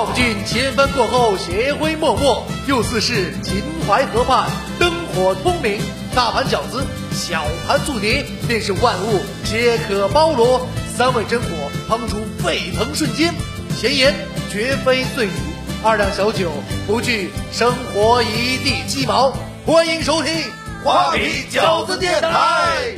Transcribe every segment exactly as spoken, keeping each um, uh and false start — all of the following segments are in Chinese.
望尽千帆过后，斜晖脉脉，又似是秦淮河畔灯火通明。大盘饺子，小盘醋碟，便是万物皆可包罗。三味真火烹出沸腾瞬间，闲言绝非醉语，二两小酒不惧生活一地鸡毛。欢迎收听花皮饺子电台。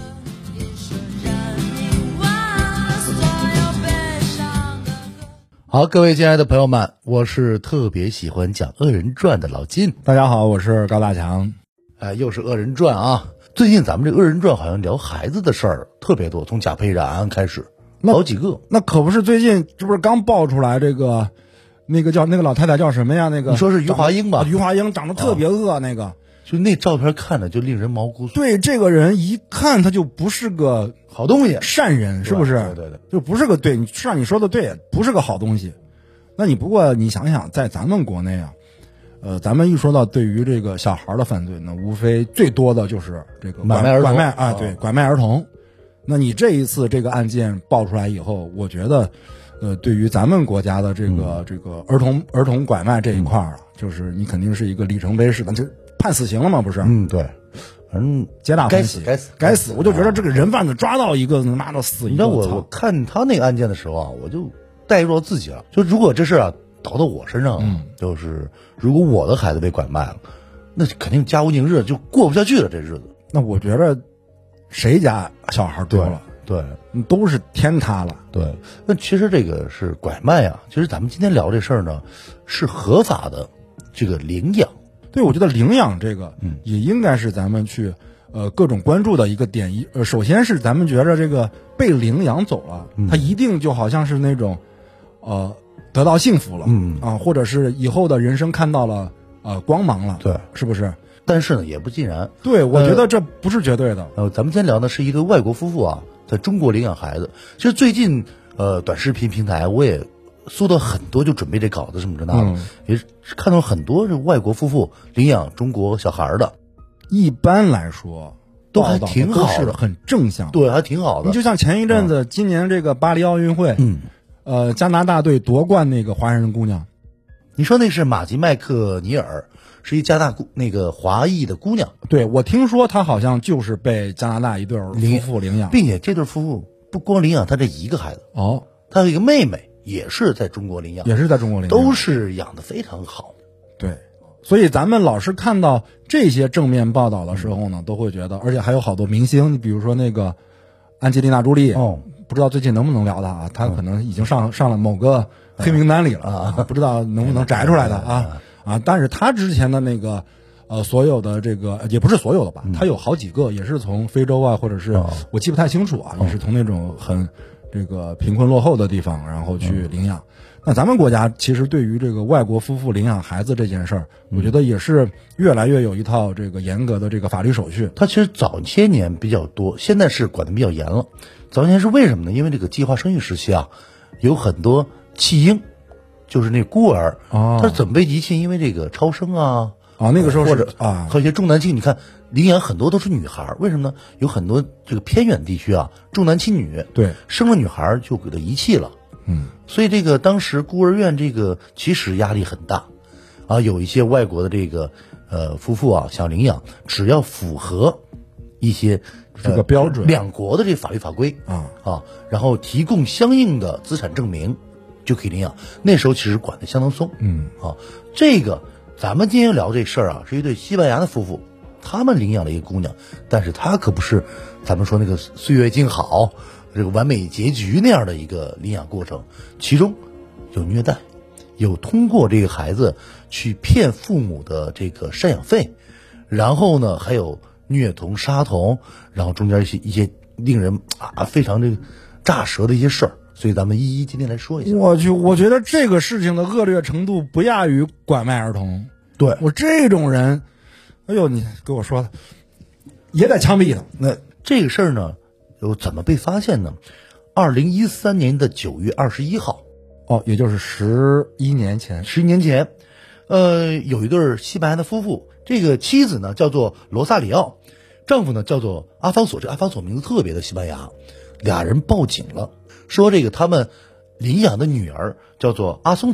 好，各位亲爱的朋友们，我是特别喜欢讲恶人传的老金。 大家好，我是高大强。 哎，又是恶人传啊！最近咱们这恶人传好像聊孩子的事儿特别多，从贾培然开始，好几个。 那可不是最近，这不是刚爆出来这个，那个叫那个老太太叫什么呀？那个你说是余华英吧？ 啊、余华英长得特别恶，啊、那个就那照片看着就令人毛骨悚然。 对，这个人一看他就不是个好东西， 善人，是不是？ 对对对， 就不是个对，是让你说的对，不是个好东西。那你不过你想想，在咱们国内啊。呃，咱们一说到对于这个小孩的犯罪呢，无非最多的就是这个拐卖儿童， 拐卖啊，对，拐卖儿童。那你这一次这个案件爆出来以后，我觉得，呃，对于咱们国家的这个、嗯、这个儿童儿童拐卖这一块啊、嗯，就是你肯定是一个里程碑式的，就判死刑了嘛，不是？ 嗯，对，反正皆大欢喜， 该死该死，我就觉得这个人贩子抓到一个，他妈的死一个。 你知道我我看他那个案件的时候啊，我就代入到自己了，就如果这事啊。倒到我身上，嗯，就是如果我的孩子被拐卖了，那肯定家无宁日，就过不下去了这日子。 那我觉得，谁家小孩丢了， 对， 对都是天塌了。 对，那其实这个是拐卖啊。其实咱们今天聊这事儿呢，是合法的这个领养。 对，我觉得领养这个，嗯，也应该是咱们去呃各种关注的一个点。一呃，首先是咱们觉得这个被领养走了，嗯、他一定就好像是那种，呃。得到幸福了，嗯啊，或者是以后的人生看到了呃光芒了， 对， 是不是？ 但是呢，也不尽然。 对，我觉得这不是绝对的。 呃，咱们今天聊的是一对外国夫妇啊，在中国领养孩子。其实最近呃短视频平台我也搜到很多，就准备这稿子什么之类的，嗯、也是看到很多这外国夫妇领养中国小孩的。 一般来说都还挺好的， 很正向， 对，还挺好的。 你就像前一阵子，嗯、今年这个巴黎奥运会， 嗯。 呃，加拿大队夺冠那个华人姑娘， 你说那是马吉麦克尼尔，是一加拿大那个华裔的姑娘。 对，我听说她好像就是被加拿大一对夫妇领养， 并且这对夫妇不光领养她这一个孩子， 哦， 她有一个妹妹也是在中国领养， 也是在中国领养， 都是养得非常好。 对，所以咱们老是看到这些正面报道的时候呢，都会觉得，而且还有好多明星，你比如说那个安吉丽娜·朱莉，哦。不知道最近能不能聊他啊？他可能已经上上了某个黑名单里了啊，不知道能不能摘出来的啊啊！但是他之前的那个呃，所有的这个也不是所有的吧，他有好几个也是从非洲啊，或者是我记不太清楚啊，也是从那种很这个贫困落后的地方，然后去领养。那咱们国家其实对于这个外国夫妇领养孩子这件事儿，我觉得也是越来越有一套这个严格的这个法律手续。 它其实早些年比较多，现在是管得比较严了。早些年是为什么呢？因为这个计划生育时期啊，有很多弃婴，就是那孤儿， 哦、 他是怎么被遗弃？因为这个超生啊， 啊那个时候或者啊， 还有一些重男轻女。你看领养很多都是女孩，为什么呢？有很多这个偏远地区啊，重男轻女， 对， 生了女孩就给她遗弃了。 嗯， 所以这个当时孤儿院这个其实压力很大，啊，有一些外国的这个呃夫妇啊想领养，只要符合一些这个标准， 呃、两国的这法律法规啊啊，然后提供相应的资产证明，就可以领养。那时候其实管得相当松， 嗯啊，这个咱们今天聊这事儿啊，是一对西班牙的夫妇，他们领养了一个姑娘，但是他可不是咱们说那个岁月静好。这个完美结局那样的一个领养过程，其中有虐待，有通过这个孩子去骗父母的这个赡养费，然后呢还有虐童杀童，然后中间一些一些令人啊非常这个炸舌的一些事儿，所以咱们一一今天来说一下。 我去，我觉得这个事情的恶劣程度不亚于拐卖儿童。 对， 我这种人，哎呦，你给我说的也得枪毙他。 那这个事儿呢？又怎么被发现呢？二零一三年的九月二十一号， 哦，也就是十一年前， 十一年前，呃，有一对西班牙的夫妇，这个妻子呢叫做罗萨里奥，丈夫呢叫做阿方索，这阿方索名字特别的西班牙，俩人报警了，说这个他们领养的女儿叫做阿松塔，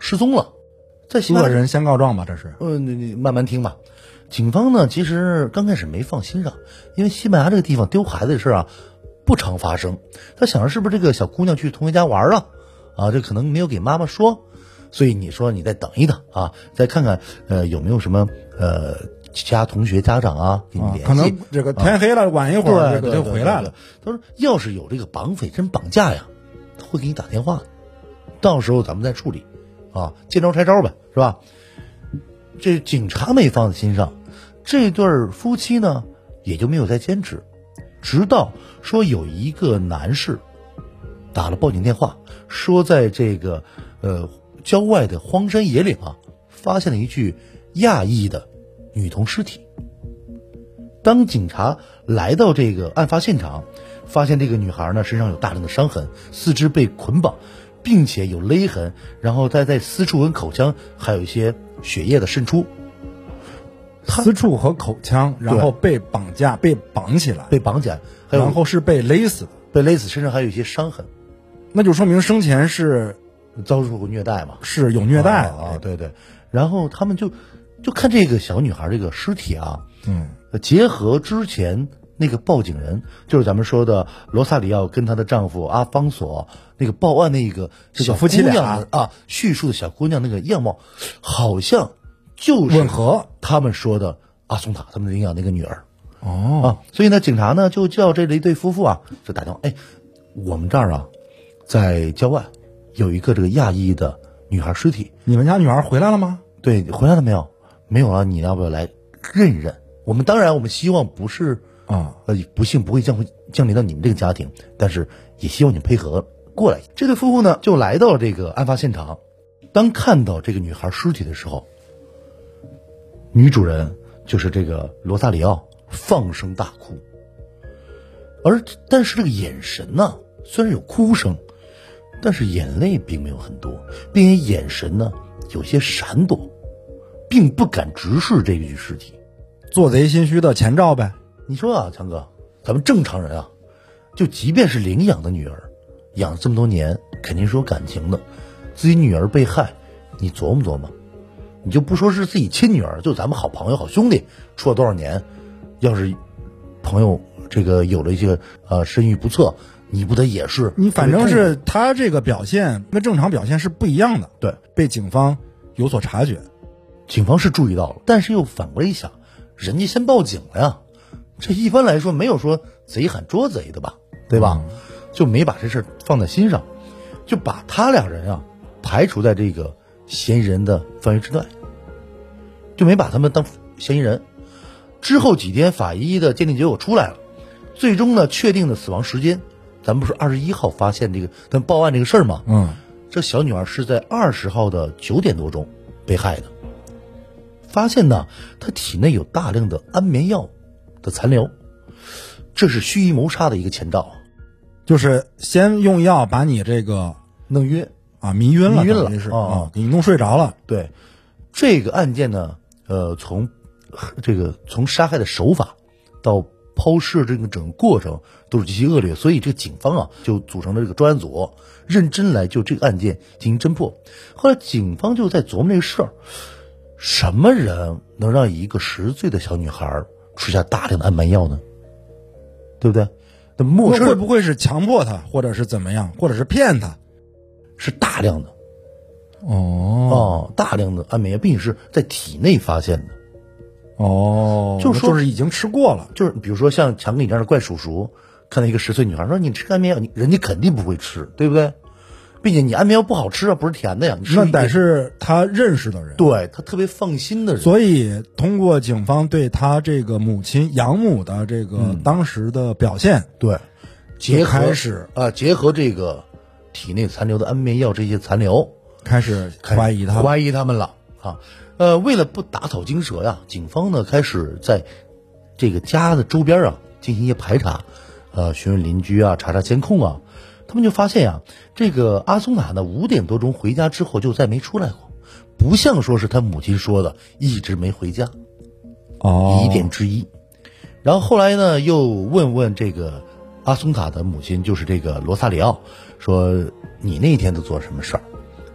失踪了。在西班牙， 恶人先告状吧，这是。 呃，你你慢慢听吧。警方呢，其实刚开始没放心上，因为西班牙这个地方丢孩子的事啊不常发生。他想着是不是这个小姑娘去同学家玩了啊？这可能没有给妈妈说，所以你说你再等一等啊，再看看呃有没有什么呃其他同学家长啊给你联系。 啊、可能这个天黑了，啊、晚一会儿这个就回来了。 他说要是有这个绑匪真绑架呀，他会给你打电话的，到时候咱们再处理啊，见招拆招呗，是吧？这警察没放在心上。这对夫妻呢也就没有再坚持，直到说有一个男士打了报警电话，说在这个呃郊外的荒山野岭啊发现了一具亚裔的女童尸体。当警察来到这个案发现场，发现这个女孩呢身上有大量的伤痕，四肢被捆绑，并且有勒痕，然后再在私处跟口腔还有一些血液的渗出。 私处和口腔，然后被绑架，被绑起来， 被绑起来， 然后是被勒死的， 被勒死，身上还有一些伤痕， 那就说明生前是遭受过虐待嘛， 是有虐待啊，对对。然后他们就就看这个小女孩这个尸体啊， 嗯， 结合之前那个报警人，就是咱们说的罗萨里奥跟她的丈夫阿方索那个报案那个小夫妻俩啊，叙述的小姑娘那个样貌，好像就是吻合他们说的阿松塔他们领养那个女儿。 哦啊，所以呢，警察呢就叫这一对夫妇啊，就打电话，哎，我们这儿啊，在郊外有一个这个亚裔的女孩尸体， 你们家女儿回来了吗？ 对，回来了没有？没有啊，你要不要来认认？我们当然，我们希望不是啊， 呃，不幸不会降降临到你们这个家庭，但是也希望你配合过来。这对夫妇呢，就来到这个案发现场，当看到这个女孩尸体的时候，女主人就是这个罗萨里奥放声大哭，而但是这个眼神呢，虽然有哭声，但是眼泪并没有很多，并且眼神呢有些闪躲，并不敢直视这具尸体， 做贼心虚的前兆呗。 你说啊，强哥，咱们正常人啊，就即便是领养的女儿，养了这么多年，肯定是有感情的。自己女儿被害，你琢磨琢磨，你就不说是自己亲女儿，就咱们好朋友、好兄弟，处了多少年，要是朋友这个有了一些呃身孕不测，你不得也是？ 你反正是他这个表现跟正常表现是不一样的。 对， 被警方有所察觉， 警方是注意到了，但是又反过来一想，人家先报警了呀，这一般来说没有说贼喊捉贼的吧，对吧？嗯、就没把这事放在心上，就把他俩人啊排除在这个嫌疑人的范围之内，就没把他们当嫌疑人。之后几天，法医的鉴定结果出来了，最终呢确定的死亡时间，咱们不是二十一号发现这个咱们报案这个事儿吗？ 嗯， 这小女孩是在二十号的九点多钟被害的。发现呢，她体内有大量的安眠药的残留，这是蓄意谋杀的一个前兆， 就是先用药把你这个弄晕啊，迷晕了， 迷晕了是啊， 给你弄睡着了。 对，这个案件呢，呃，从这个从杀害的手法到抛尸这个整个过程都是极其恶劣，所以这个警方啊就组成了这个专案组，认真来就这个案件进行侦破。后来警方就在琢磨这个事儿。什么人能让一个十岁的小女孩吃下大量的安眠药呢？对不对？那陌生会不会是强迫她，或者是怎么样，或者是骗她？ 是大量的， 哦哦，大量的安眠药，并且是在体内发现的。 哦， 就是说就是已经吃过了。 就是比如说像强哥你这样的怪叔叔，看到一个十岁女孩说你吃安眠药，你人家肯定不会吃，对不对？并且你安眠药不好吃啊，不是甜的呀。 那得是他认识的人， 对他特别放心的人。 所以通过警方对他这个母亲养母的这个当时的表现， 嗯、对，结合开始啊，结合这个体内残留的安眠药这些残留， 开始怀疑他， 怀疑他们了啊。呃，为了不打草惊蛇呀，警方呢开始在这个家的周边啊进行一些排查，呃，询问邻居啊，查查监控啊。他们就发现呀，这个阿松塔呢五点多钟回家之后就再没出来过，不像说是他母亲说的一直没回家， 哦， 疑点之一。然后后来呢又问问这个阿松塔的母亲，就是这个罗萨里奥，说你那天都做什么事儿？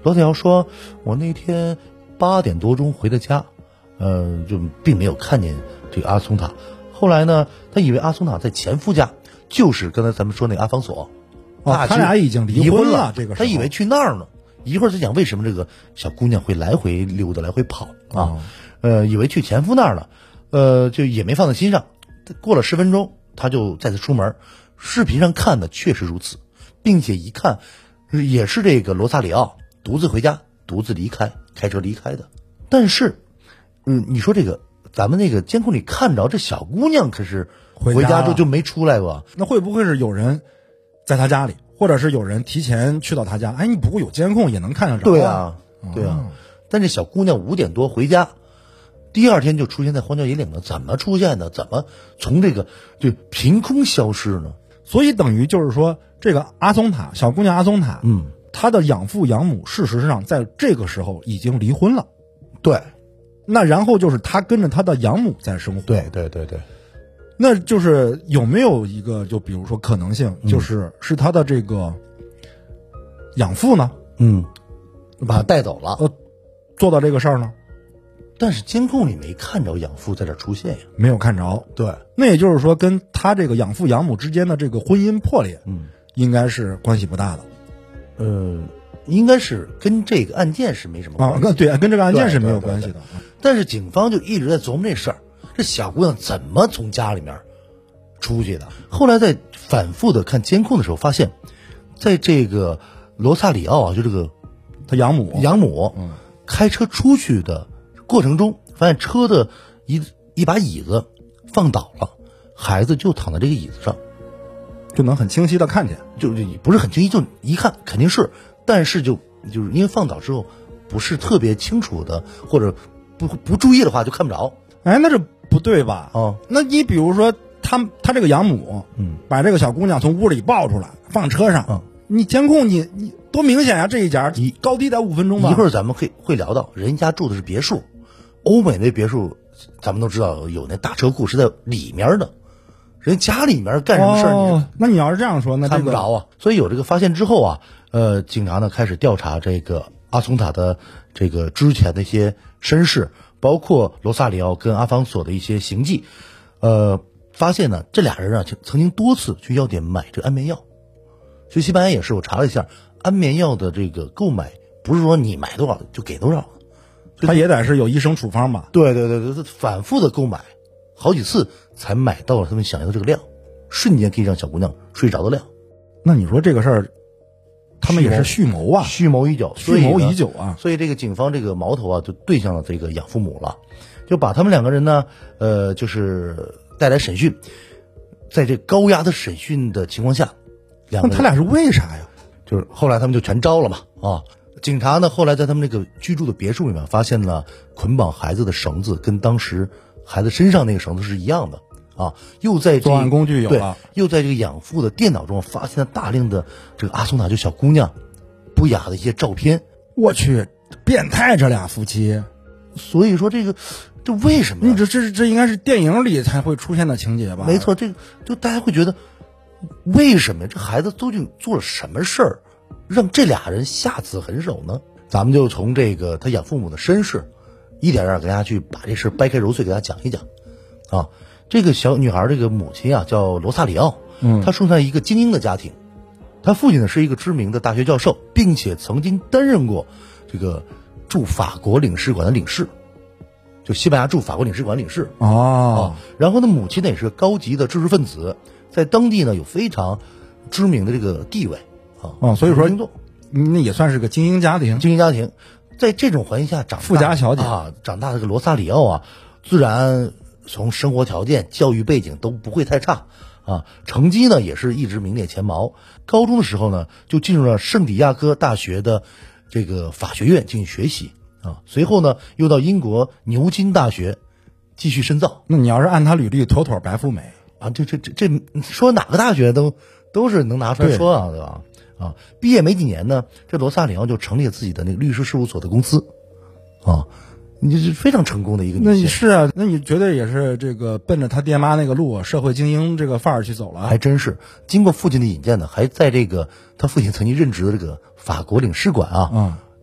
罗萨里奥说，我那天八点多钟回的家，呃，就并没有看见这个阿松塔。后来呢，他以为阿松塔在前夫家，就是刚才咱们说那个阿方索。 哦，他俩已经离婚了，这个他以为去那儿呢。一会儿再讲为什么这个小姑娘会来回溜达、来回跑啊？ 哦、 呃，以为去前夫那儿了，呃，就也没放在心上。过了十分钟，他就再次出门。视频上看的确实如此，并且一看，也是这个罗萨里奥独自回家、独自离开、开车离开的。但是，嗯，你说这个咱们那个监控里看着这小姑娘可是回家之后就没出来过， 那会不会是有人在他家里？或者是有人提前去到他家，哎，你不过有监控也能看得着。 对啊，对啊。但这小姑娘五点多回家，第二天就出现在荒郊野岭了，怎么出现的？怎么从这个就凭空消失呢？ 所以等于就是说，这个阿松塔小姑娘阿松塔， 嗯， 她的养父养母事实上在这个时候已经离婚了。 对， 那然后就是她跟着她的养母在生活。 对对对对。 那就是有没有一个，就比如说可能性，就是、嗯、是他的这个养父呢， 嗯，把他带走了， 呃，做到这个事儿呢？ 但是监控里没看着养父在这出现呀， 没有看着。 对， 那也就是说，跟他这个养父养母之间的这个婚姻破裂， 嗯， 应该是关系不大的。 呃，应该是跟这个案件是没什么关系啊，对，跟这个案件是没有关系的。 但是警方就一直在琢磨这事儿。这小姑娘怎么从家里面出去的？后来在反复的看监控的时候，发现，在这个罗萨里奥啊，就这个他养母养母，嗯，开车出去的过程中，发现车的一一把椅子放倒了，孩子就躺在这个椅子上， 就能很清晰的看见， 就是不是很清晰，就一看肯定是，但是就就是因为放倒之后不是特别清楚的，或者不不注意的话就看不着。 哎，那这不对吧？ 哦， 那你比如说他他这个养母， 嗯， 把这个小姑娘从屋里抱出来放车上， 嗯， 你监控你你多明显啊！这一家一高低得五分钟吧。 一会儿咱们会会聊到，人家住的是别墅，欧美那别墅咱们都知道有那大车库是在里面的，人家里面干什么事儿、 哦？那你要是这样说，那、这个、 看不着啊。所以有这个发现之后啊，呃，警察呢开始调查这个阿松塔的这个之前的一些身世。包括罗萨里奥跟阿方索的一些行迹，呃，发现呢，这俩人啊曾经多次去药店买这个安眠药。所以西班牙也是，我查了一下，安眠药的这个购买不是说你买多少就给多少， 他也得是有医生处方吧？ 对对对对，反复的购买，好几次才买到了他们想要的这个量，瞬间可以让小姑娘睡着的量。 那你说这个事儿？他们也是蓄谋啊， 蓄谋已久， 蓄谋已久啊， 所以这个警方这个矛头啊，就对向了这个养父母了，就把他们两个人呢，呃，就是带来审讯，在这高压的审讯的情况下，两个人那他俩是为啥呀？ 就是后来他们就全招了嘛，啊，警察呢后来在他们那个居住的别墅里面发现了捆绑孩子的绳子，跟当时孩子身上那个绳子是一样的。啊，又在作案工具有了， 又在这个养父的电脑中发现了大量的这个阿松塔就小姑娘不雅的一些照片。 我去，变态这俩夫妻！ 所以说这个，这为什么？ 你这这这应该是电影里才会出现的情节吧？ 没错，这个就大家会觉得，为什么这孩子究竟做了什么事儿，让这俩人下此狠手呢？咱们就从这个他养父母的身世，一点点给大家去把这事掰开揉碎给大家讲一讲，啊。这个小女孩这个母亲啊叫罗萨里奥， 嗯， 她生在一个精英的家庭，她父亲呢是一个知名的大学教授，并且曾经担任过这个驻法国领事馆的领事，就西班牙驻法国领事馆领事哦、 啊。然后呢，母亲呢也是个高级的知识分子，在当地呢有非常知名的这个地位啊。 哦，所以说那也算是个精英家庭， 精英家庭，在这种环境下长大， 富家小姐啊，长大的这个罗萨里奥啊，自然。从生活条件、教育背景都不会太差啊，成绩呢也是一直名列前茅。高中的时候呢，就进入了圣地亚哥大学的这个法学院进行学习啊。随后呢，又到英国牛津大学继续深造。 那你要是按他履历，妥妥白富美啊！这这这这说哪个大学都都是能拿出来说啊，对吧？啊，毕业没几年呢，这罗萨里奥就成立了自己的那个律师事务所的公司啊。你这是非常成功的一个女性。 那你是啊，那你绝对也是这个奔着他爹妈那个路，社会精英这个范儿去走了。 还真是，经过父亲的引荐呢，还在这个他父亲曾经任职的这个法国领事馆啊， 嗯，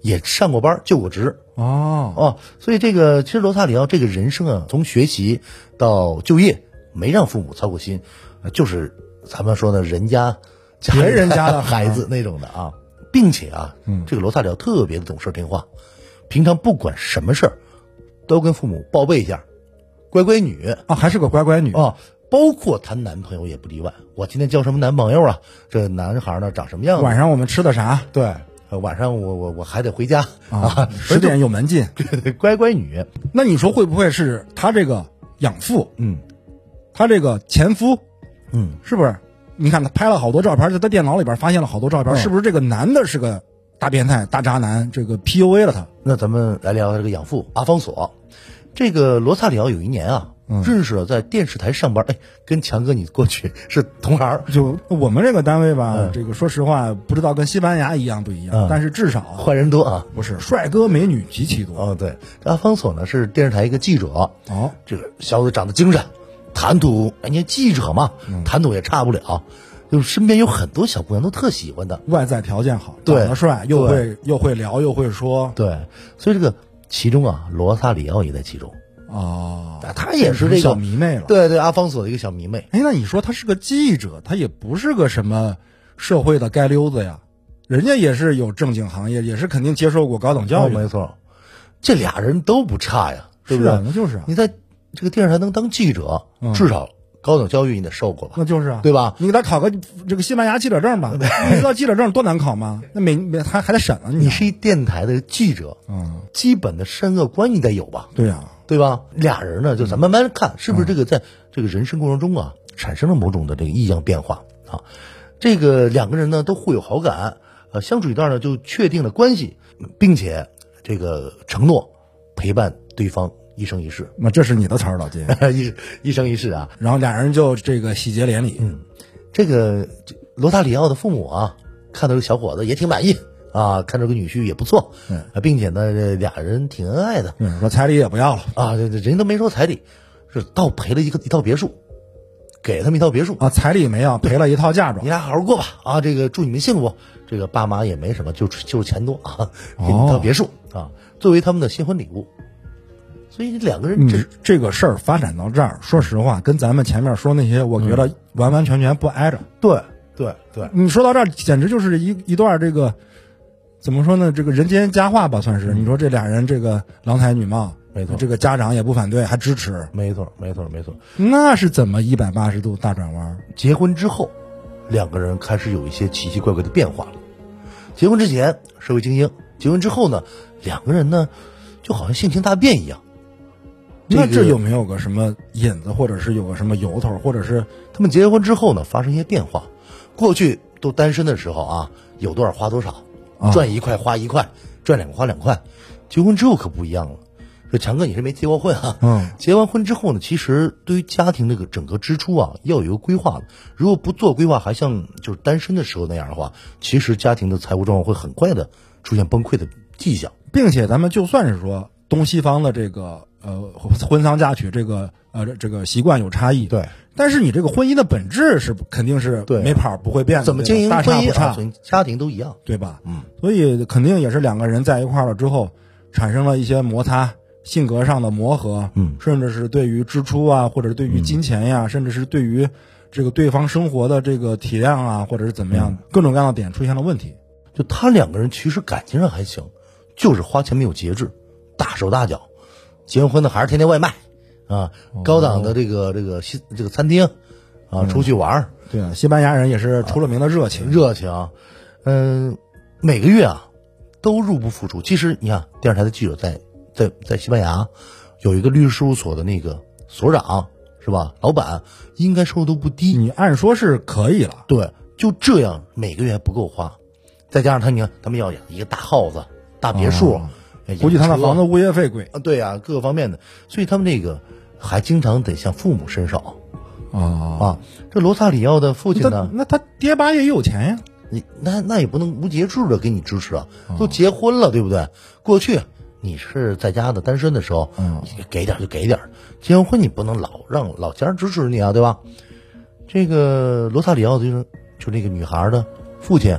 也上过班，就过职。 哦哦，所以这个其实罗萨里奥这个人生啊，从学习到就业，没让父母操过心，就是咱们说的人家别人家的孩子那种的啊，并且啊，嗯，这个罗萨里奥特别的懂事听话，平常不管什么事儿，都跟父母报备一下，乖乖女啊，还是个乖乖女啊。包括谈男朋友也不例外。我今天交什么男朋友啊？这男孩呢长什么样子？ 晚上我们吃的啥？ 对，晚上我我我还得回家啊，十点有门禁。 对对，乖乖女。 那你说会不会是他这个养父？ 嗯， 他这个前夫？ 嗯， 是不是？你看他拍了好多照片，在他电脑里边发现了好多照片，嗯、是不是这个男的是个大变态、大渣男？这个 P U A 了他？ 那咱们来聊聊这个养父阿方索。这个罗萨里奥有一年啊。嗯、认识了在电视台上班，哎，跟强哥你过去是同行。 就我们这个单位吧，嗯、这个说实话不知道跟西班牙一样不一样，嗯、但是至少坏人多啊， 不是帅哥美女极其多。 哦，对，这阿方索呢是电视台一个记者。 哦， 这个小子长得精神，谈吐，人家记者嘛，嗯、谈吐也差不了，就身边有很多小姑娘都特喜欢他， 外在条件好， 对， 长得帅，又会又会聊又会说， 对，所以这个其中啊，罗萨里奥也在其中。 哦， 他也是这个小迷妹了， 对对，阿方索的一个小迷妹。 哎，那你说他是个记者，他也不是个什么社会的街溜子呀，人家也是有正经行业，也是肯定接受过高等教育、 哦。没错，这俩人都不差呀，对不对？ 是啊，那就是啊。 你在这个电视台能当记者，嗯、至少高等教育你得受过吧？ 那就是啊， 对吧？ 你给他考个这个西班牙记者证吧，你知道记者证多难考吗？那每每还还得审呢。 你是一电台的记者，嗯，基本的善恶观你得有吧？ 对呀、啊。 对吧？俩人呢，就咱慢慢看，是不是这个在这个人生过程中啊，产生了某种的这个异样变化啊？这个两个人呢都互有好感，呃，相处一段呢就确定了关系，并且这个承诺陪伴对方一生一世。 那这是你的词儿，老金， 一一生一世啊。 然后俩人就这个喜结连理。 嗯，这个罗萨里奥的父母啊，看到这个小伙子也挺满意。啊，看这个女婿也不错，嗯，并且呢，这俩人挺恩爱的， 嗯，说彩礼也不要了啊，这这人都没说彩礼，是倒赔了一个一套别墅，给他们一套别墅啊，彩礼没要，赔了一套嫁妆， 你俩好好过吧，啊，这个祝你们幸福，这个爸妈也没什么，就就是钱多啊，给你一套别墅、哦、啊，作为他们的新婚礼物，所以两个人这、 嗯、这个事儿发展到这儿，说实话，跟咱们前面说那些，我觉得完完全全不挨着， 嗯、对对对， 你说到这儿，简直就是一一段这个。怎么说呢？这个人间佳话吧，算是。你说这俩人这个郎才女貌， 没错， 这个家长也不反对，还支持， 没错，没错，没错。 那是怎么一百八十度大转弯？ 结婚之后，两个人开始有一些奇奇怪怪的变化了。结婚之前社会精英，结婚之后呢，两个人呢就好像性情大变一样。 这个、那这有没有个什么引子，或者是有个什么由头，或者是他们结婚之后呢发生一些变化？过去都单身的时候啊，有多少花多少。赚一块花一块，赚两块花两块。结婚之后可不一样了。这强哥你是没结过婚啊？嗯。结完婚之后呢，其实对于家庭这个整个支出啊，要有一个规划的。如果不做规划，还像就是单身的时候那样的话，其实家庭的财务状况会很快的出现崩溃的迹象。 并且咱们就算是说东西方的这个呃婚丧嫁娶这个呃这个习惯有差异， 对。 但是你这个婚姻的本质是肯定是没跑不会变的， 怎么经营大差不差， 家庭都一样， 对吧？ 嗯， 所以肯定也是两个人在一块了之后，产生了一些摩擦，性格上的磨合， 嗯， 甚至是对于支出啊，或者是对于金钱呀，嗯、甚至是对于这个对方生活的这个体谅啊，或者是怎么样，嗯、各种各样的点出现了问题。 就他两个人其实感情上还行，就是花钱没有节制，大手大脚，结完婚的还是天天外卖啊，哦、高档的这个这个西这个餐厅。啊，出去玩儿、 嗯，对啊，西班牙人也是出了名的热情， 啊、热情，嗯、呃，每个月啊都入不敷出。其实你看，电视台的记者在在在西班牙有一个律师事务所的那个所长是吧？老板应该收入都不低， 你按说是可以了。 对，就这样每个月不够花，再加上他你看他们要养一个大 house、大别墅， 哦、估计他的房子物业费贵啊，对啊，各个方面的，所以他们那个还经常得向父母伸手。 啊啊！这罗萨里奥的父亲呢？ 那他爹爸也有钱呀， 你那那也不能无节制的给你支持啊！都结婚了，对不对？过去你是在家的单身的时候，嗯，给点就给点。结完婚你不能老让老家人支持你啊，对吧？这个罗萨里奥就是就那个女孩的父亲，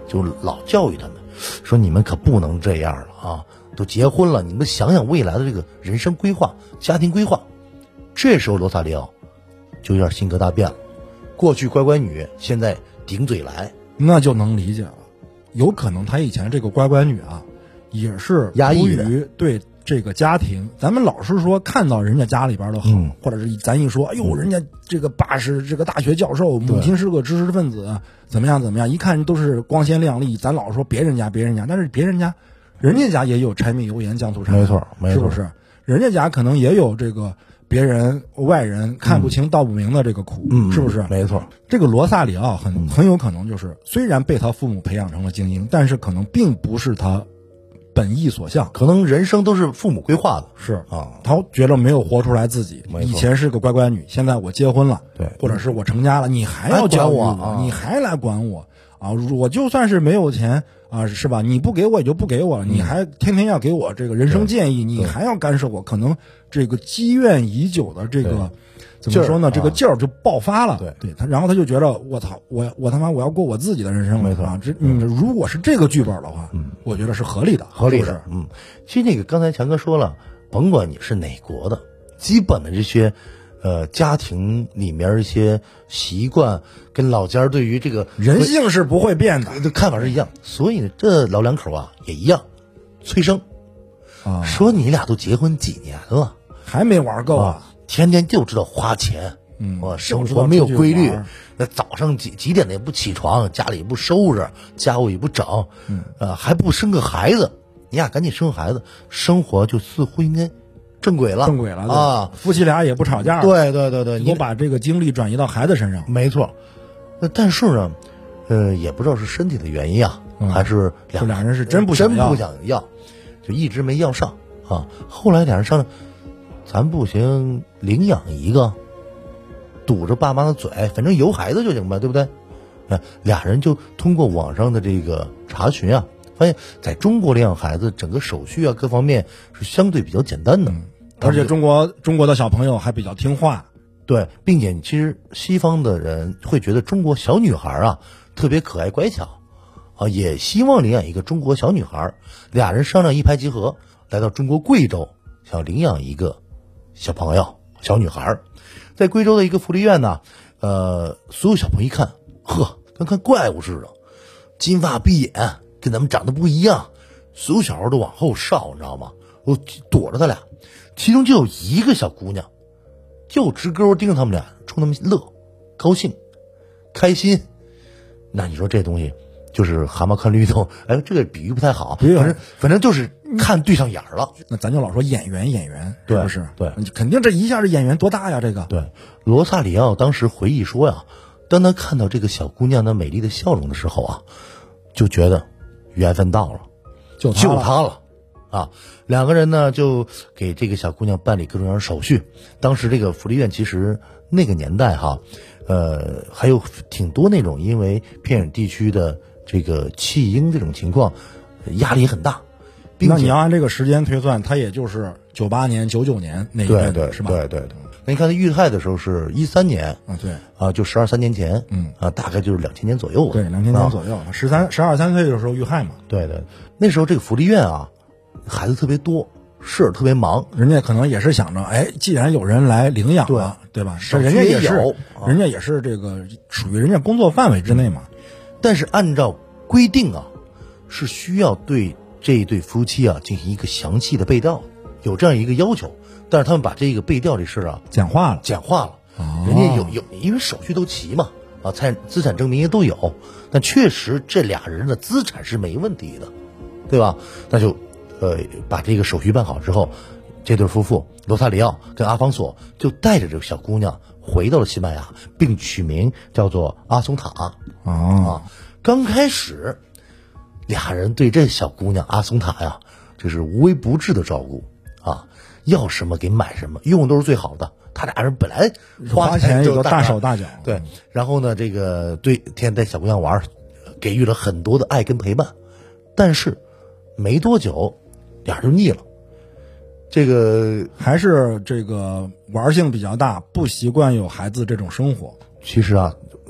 就老教育他们，说你们可不能这样了啊！都结婚了，你们想想未来的这个人生规划、家庭规划。这时候罗萨里奥就有点性格大变了，过去乖乖女，现在顶嘴来， 那就能理解了。有可能他以前这个乖乖女啊，也是压抑于对这个家庭。咱们老是说看到人家家里边的好， 嗯、 或者是咱一说，哎呦，人家这个爸是这个大学教授，母亲是个知识分子，怎么样怎么样，一看都是光鲜亮丽。咱老说别人家别人家，但是别人家，人家家也有柴米油盐酱醋茶， 没错，没错， 是不是？人家家可能也有这个别人外人看不清道不明的这个苦， 嗯、 是不是？ 没错， 这个罗萨里奥很很有可能就是虽然被他父母培养成了精英，但是可能并不是他本意所向， 可能人生都是父母规划的， 是啊， 他觉得没有活出来自己。以前是个乖乖女，现在我结婚了， 对， 或者是我成家了，你还要教育我， 啊、你还来管我啊！我就算是没有钱啊，是吧？你不给我也就不给我了，你还天天要给我这个人生建议，你还要干涉我，可能这个积怨已久的这个。怎么说呢？这个劲儿就爆发了， 对对他，然后他就觉得我操，我我他妈我要过我自己的人生了， 没错啊！这嗯，如果是这个剧本的话， 嗯， 我觉得是合理的， 合理的，嗯。其实那个刚才强哥说了，甭管你是哪国的，基本的这些呃家庭里面一些习惯跟老家对于这个人性是不会变的， 看法是一样。所以呢，这老两口啊也一样，催生啊， 说你俩都结婚几年了， 还没玩够啊。 啊天天就知道花钱， 嗯， 我生活没有规律。那早上几几点的也不起床，家里也不收拾，家务也不整， 嗯， 呃，还不生个孩子。你俩赶紧生个孩子，生活就似乎应该正轨了， 正轨了啊！ 夫妻俩也不吵架， 对对对对， 你把这个精力转移到孩子身上， 没错。那但是呢，呃，也不知道是身体的原因啊， 嗯、 还是俩俩人是真不真不想要，就一直没要上啊。后来俩人商量。咱不行，领养一个，堵着爸妈的嘴，反正有孩子就行呗，对不对？啊，俩人就通过网上的这个查询啊，发现在中国领养孩子，整个手续啊各方面是相对比较简单的， 嗯、而且中国中国的小朋友还比较听话， 对，并且其实西方的人会觉得中国小女孩啊特别可爱乖巧，啊，也希望领养一个中国小女孩。俩人商量一拍即合，来到中国贵州，想领养一个小朋友小女孩。在贵州的一个福利院呢，呃，所有小朋友一看，呵，跟看怪物似的，金发碧眼，跟咱们长得不一样，所有小孩都往后稍，你知道吗？我躲着他俩，其中就有一个小姑娘，就直勾盯着他们俩，冲他们乐，高兴，开心。那你说这东西就是蛤蟆看绿豆，哎，这个比喻不太好，反正反正就是看对上眼了。 那咱就老说演员演员，是不是？ 对， 肯定这一下这演员多大呀？这个对，罗萨里奥当时回忆说呀，当他看到这个小姑娘的美丽的笑容的时候啊，就觉得缘分到了， 就就他了啊！两个人呢就给这个小姑娘办理各种各样的手续。当时这个福利院其实那个年代哈，呃，还有挺多那种因为偏远地区的这个弃婴这种情况，压力很大。 那你要按这个时间推算，他也就是九八年、九九年那一对对是吧？ 对对对。那你看他遇害的时候是一三年啊，对啊，就十二三年前， 嗯啊，大概就是两千年左右了。 对，两千年左右，十三十二三岁的时候遇害嘛。 对对，那时候这个福利院啊，孩子特别多，事儿特别忙， 人家可能也是想着，哎，既然有人来领养了，对吧？这人家也是，人家也是这个属于人家工作范围之内嘛。 但是按照规定啊，是需要对这一对夫妻啊进行一个详细的背调，有这样一个要求。但是他们把这个背调这事啊简化了， 简化了。 哦、 人家有有，因为手续都齐嘛，啊，财资产证明也都有，但确实这俩人的资产是没问题的，对吧？那就呃把这个手续办好之后，这对夫妇罗萨里奥跟阿方索就带着这个小姑娘回到了西班牙，并取名叫做阿松塔。 啊、 哦，刚开始俩人对这小姑娘阿松塔呀，这是无微不至的照顾啊，要什么给买什么，用的都是最好的。他俩人本来花钱有个大手大脚， 对，然后呢，这个对天天带小姑娘玩，给予了很多的爱跟陪伴，但是没多久俩人就腻了。这个还是这个玩性比较大，不习惯有孩子这种生活。 其实啊，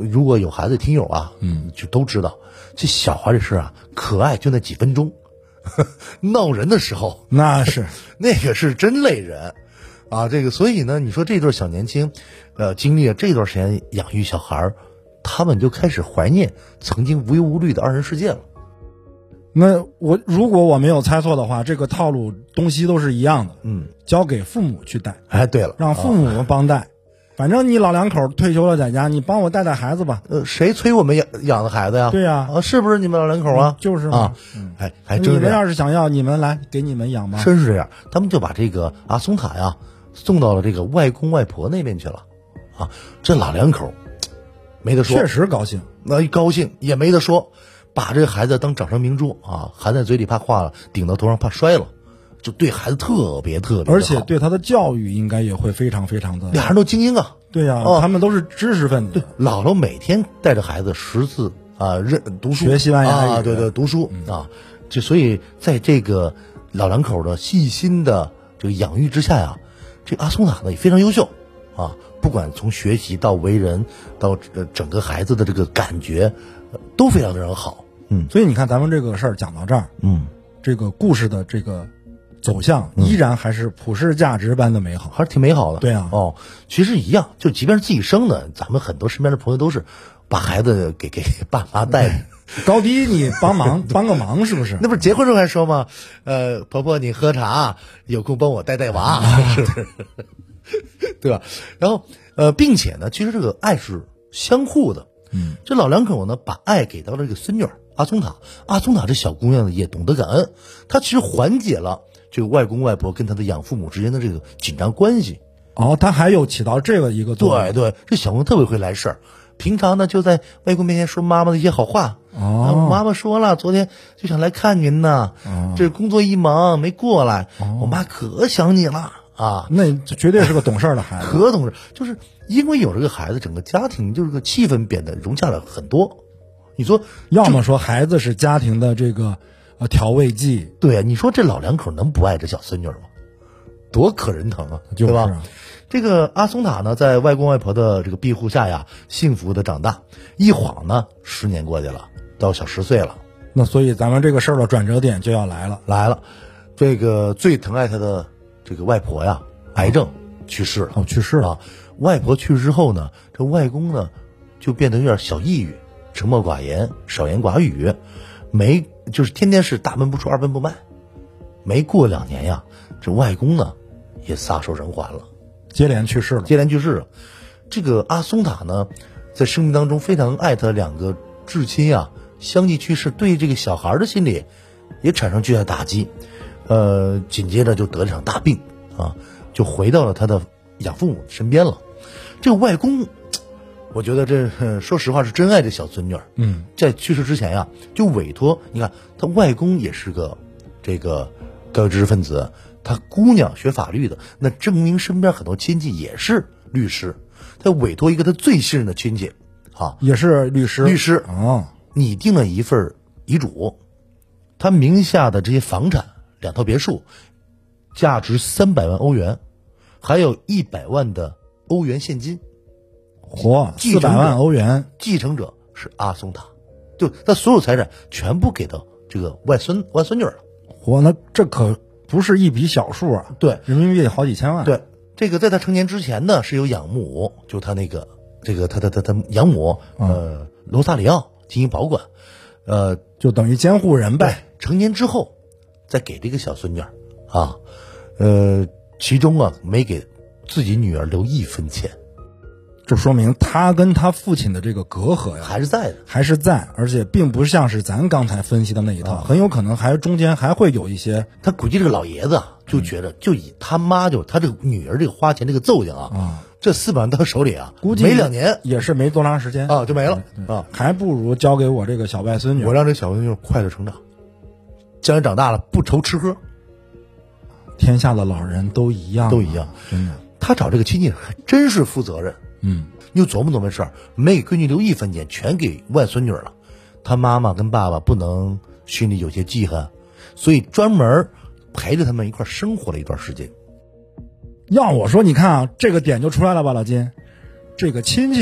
如果有孩子听友啊， 嗯， 就都知道，这小孩这事啊，可爱就那几分钟，闹人的时候， 那是那个是真累人啊。这个所以呢，你说这对小年轻，呃，经历了这段时间养育小孩，他们就开始怀念曾经无忧无虑的二人世界了。 那我如果我没有猜错的话，这个套路东西都是一样的， 嗯， 交给父母去带。 哎，对了， 让父母帮带。反正你老两口退休了在家，你帮我带带孩子吧。 呃，谁催我们养养的孩子呀？ 对呀， 啊，是不是你们老两口啊？ 嗯、就是嘛啊， 嗯、 哎，还真是。 你们要是想要，你们来给你们养吧。 真是这样，他们就把这个阿松塔呀送到了这个外公外婆那边去了。啊，这老两口没得说， 确实高兴。 那一高兴也没得说，把这个孩子当掌上明珠啊，含在嘴里怕化了，顶到头上怕摔了。就对孩子特别特别， 而且对他的教育应该也会非常非常的。 俩人都精英啊， 对呀、啊哦，他们都是知识分子。 对，姥姥每天带着孩子识字啊，认读书， 学西班牙语啊，对对，读书、嗯、啊。就所以在这个老两口的细心的这个养育之下呀，这个阿松塔呢也非常优秀啊，不管从学习到为人到呃整个孩子的这个感觉，呃、都非常非常好。嗯， 所以你看咱们这个事儿讲到这儿， 嗯， 这个故事的这个。走向依然还是普世价值般的美好， 还是挺美好的。 对啊， 哦，其实一样，就即便是自己生的，咱们很多身边的朋友都是把孩子给给爸妈带的。 高低你帮忙帮个忙是不是？ 那不是结婚时候还说吗？呃，婆婆你喝茶，有空帮我带带娃，是不是？对吧？然后呃，并且呢，其实这个爱是相互的。 嗯， 这老两口呢，把爱给到了这个孙女儿阿松塔。阿松塔这小姑娘呢，也懂得感恩，她其实缓解了这个外公外婆跟他的养父母之间的这个紧张关系。 哦，他还有起到这个一个作用。 对对，这小姑娘特别会来事儿。平常呢，就在外公面前说妈妈的一些好话。 哦， 妈妈说了，昨天就想来看您呢， 哦、 这工作一忙没过来，哦、我妈可想你了啊。 那绝对是个懂事的孩子， 可懂事，就是因为有这个孩子，整个家庭就是个气氛变得融洽了很多。你说， 要么说孩子是家庭的这个。呃，调味剂。 对啊，你说这老两口能不爱这小孙女吗？多可人疼啊， 就是、 对吧？这个阿松塔呢，在外公外婆的这个庇护下呀，幸福的长大。一晃呢，十年过去了，到小十岁了。 那所以咱们这个事儿的转折点就要来了， 来了。这个最疼爱他的这个外婆呀，癌症去世了。 哦，去世了。 啊、外婆去世之后呢，这外公呢就变得有点小抑郁，沉默寡言，少言寡语。没，就是天天是大门不出二门不迈。没过两年呀，这外公呢也撒手人寰了， 接连去世了。 接连去世了。这个阿松塔呢，在生命当中非常爱他的两个至亲啊，相继去世，对这个小孩的心理也产生巨大的打击。呃，紧接着就得了场大病啊，就回到了他的养父母身边了。这个外公。我觉得这说实话是真爱这小孙女儿。 嗯， 在去世之前呀，就委托你看他外公也是个这个高知识分子，他姑娘学法律的，那证明身边很多亲戚也是律师，他委托一个他最信任的亲戚，啊， 也是律师， 律师哦， 拟定了一份遗嘱，他名下的这些房产两套别墅，价值三百万欧元，还有一百万的欧元现金。 嚯，四百万欧元， 继承者是阿松塔，就他所有财产全部给到这个外孙外孙女了。 嚯，那这可不是一笔小数啊！ 对， 人民币好几千万。 对，这个在他成年之前呢，是由养母，就他那个这个他他他他养母呃罗萨里奥进行保管，呃， 就等于监护人呗。 成年之后再给这个小孙女啊，呃，其中啊没给自己女儿留一分钱。 就说明他跟他父亲的这个隔阂呀， 还是在的， 还是在，而且并不像是咱刚才分析的那一套，啊、很有可能还中间还会有一些。 他估计这个老爷子就觉得，就以他妈就他这个女儿这个花钱这个奏性啊， 啊， 这四百万到手里啊， 估计没两年也是没多长时间啊就没了啊， 还不如交给我这个小外孙女， 我让这小孙女快乐成长，将来长大了不愁吃喝。 天下的老人都一样、啊， 都一样， 真的。 他找这个亲戚还真是负责任。 嗯， 你就琢磨琢磨事儿，没给闺女留一分钱，全给外孙女了。他妈妈跟爸爸不能心里有些记恨，所以专门陪着他们一块生活了一段时间。 要我说，你看啊，这个点就出来了吧，老金，这个亲戚啊，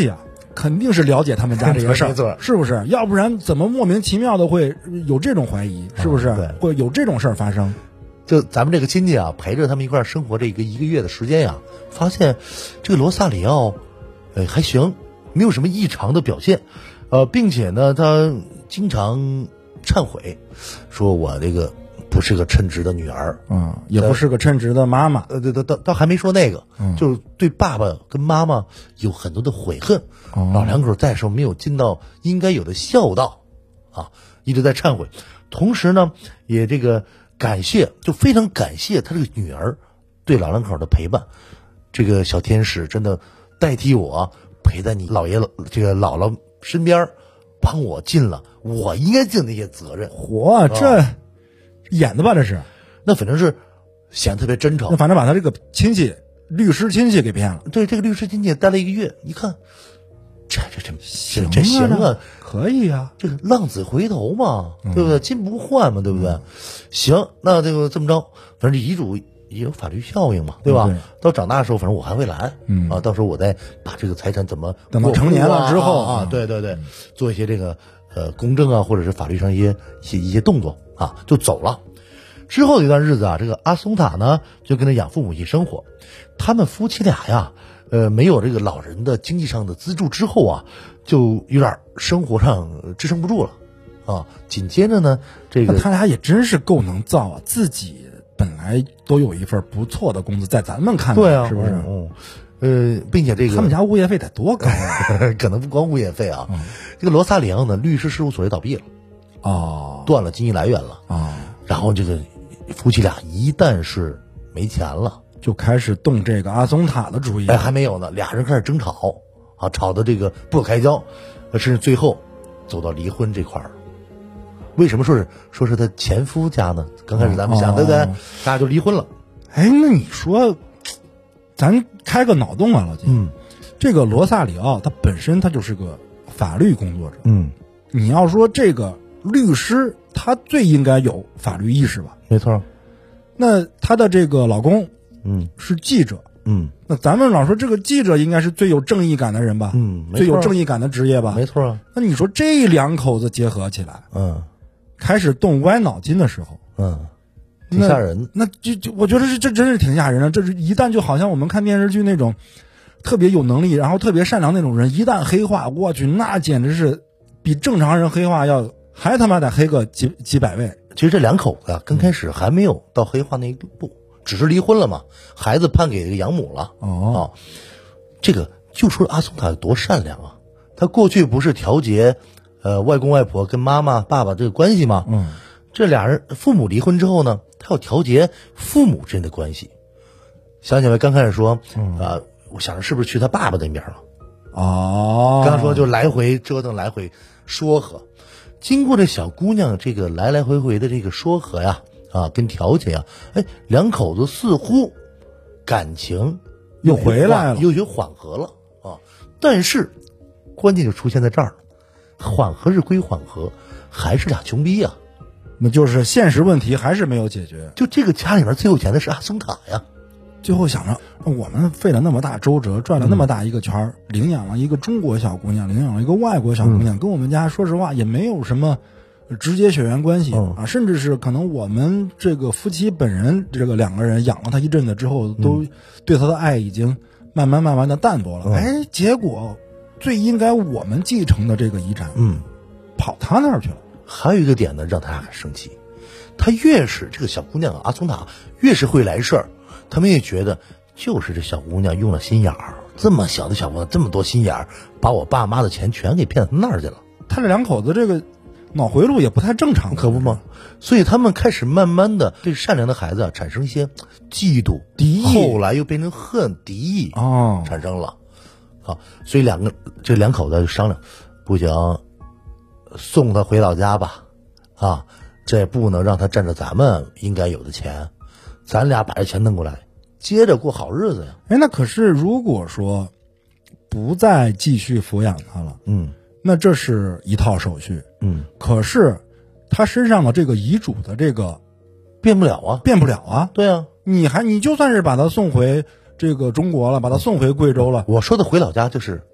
肯定是了解他们家这些事儿， 是不是？要不然怎么莫名其妙的会有这种怀疑？是不是？ 嗯、 会有这种事儿发生？ 就咱们这个亲戚啊，陪着他们一块儿生活这个一个月的时间呀，发现这个罗萨里奥，呃，还行，没有什么异常的表现，呃，并且呢，他经常忏悔，说我这个不是个称职的女儿， 嗯，也不是个称职的妈妈， 呃，对，倒倒倒还没说那个， 嗯， 就是对爸爸跟妈妈有很多的悔恨， 哦、 老两口在时候没有尽到应该有的孝道，啊，一直在忏悔，同时呢，也这个。感谢，就非常感谢他这个女儿对老两口的陪伴。这个小天使真的代替我陪在你姥爷这个姥姥身边，帮我尽了我应该尽的那些责任。 嚯，这、哦、演的吧？这是？ 那反正是显得特别真诚。 那反正把他这个亲戚律师亲戚给骗了。 对，这个律师亲戚待了一个月，一看，这这这这这行啊， 可以啊， 这个浪子回头嘛， 嗯、 对不对？金不换嘛，对不对？嗯、行，那这个这么着，反正遗嘱也有法律效应嘛，对吧？ 嗯、对到长大的时候，反正我还会来， 嗯啊，到时候我再把这个财产怎么等到成年了之后啊，对对对，做一些这个呃公证啊，或者是法律上一些一些一些动作啊，就走了。之后的一段日子啊，这个阿松塔呢就跟着养父母一起生活，他们夫妻俩呀。呃，没有这个老人的经济上的资助之后啊，就有点生活上支撑不住了，啊。紧接着呢，这个他俩也真是够能造啊，自己本来都有一份不错的工资，在咱们看来， 对啊， 是不是？ 嗯，呃，并且这个他们家物业费得多高啊？ 可能不光物业费啊， 嗯、 这个罗萨里奥呢，律师事务所也倒闭了， 哦， 断了经济来源了啊、哦。 然后这个夫妻俩一旦是没钱了。 就开始动这个阿松塔的主意， 哎，还没有呢，俩人开始争吵啊，吵得这个不可开交，甚至最后走到离婚这块儿。为什么说是说是他前夫家呢？刚开始咱们想， 哦、 对不对？大家就离婚了。 哎，那你说，咱开个脑洞啊，老金， 嗯， 这个罗萨里奥他本身他就是个法律工作者， 嗯， 你要说这个律师，他最应该有法律意识吧？ 没错。 那他的这个老公。 嗯， 是记者。 嗯， 那咱们老说这个记者应该是最有正义感的人吧？ 嗯， 最有正义感的职业吧？ 没错啊。 那你说这两口子结合起来， 嗯， 开始动歪脑筋的时候， 嗯，挺吓人。 那就就我觉得是这真是挺吓人的。这是一旦就好像我们看电视剧那种特别有能力，然后特别善良那种人，一旦黑化，我去，那简直是比正常人黑化要还他妈得黑个几几百倍。 其实这两口子啊，刚开始还没有到黑化那一步。只是离婚了嘛，孩子判给这个养母了。 哦， 啊，这个就说阿松塔有多善良啊！他过去不是调节，呃，外公外婆跟妈妈、爸爸这个关系吗？ 嗯， 这俩人父母离婚之后呢，他要调节父母之间的关系。想起来刚开始说， 嗯、 啊，我想着是不是去他爸爸那边了？ 哦， 刚才说就来回折腾，来回说和。经过这小姑娘这个来来回回的这个说和呀。啊，跟调解啊，哎，两口子似乎感情又回来了， 又有缓和了啊。但是关键就出现在这儿了，缓和是归缓和，还是俩穷逼呀、啊。 那就是现实问题还是没有解决。 就这个家里面最有钱的是阿松塔呀。 最后想着，我们费了那么大周折，转了那么大一个圈、嗯、领养了一个中国小姑娘，领养了一个外国小姑娘，嗯、跟我们家说实话也没有什么。直接血缘关系、嗯、啊，甚至是可能我们这个夫妻本人这个两个人养了他一阵子之后，嗯、都对他的爱已经慢慢慢慢的淡薄了。嗯、哎，结果最应该我们继承的这个遗产， 嗯， 跑他那儿去了。 还有一个点呢，让他很生气，他越是这个小姑娘阿松塔越是会来事儿，他们也觉得就是这小姑娘用了心眼儿，这么小的小姑娘这么多心眼儿，把我爸妈的钱全给骗到那儿去了。 他这两口子这个。脑回路也不太正常， 可不吗？所以他们开始慢慢的对善良的孩子啊产生一些嫉妒、 敌意， 后来又变成恨、敌意哦， 产生了。啊，所以两个这两口子就商量，不行，送他回老家吧。啊，这不能让他占着咱们应该有的钱，咱俩把这钱弄过来，接着过好日子呀。 哎，那可是如果说不再继续抚养他了， 嗯。 那这是一套手续， 嗯， 可是他身上的这个遗嘱的这个变不了啊， 变不了啊， 对啊， 你还你就算是把他送回这个中国了，把他送回贵州了， 我说的回老家就是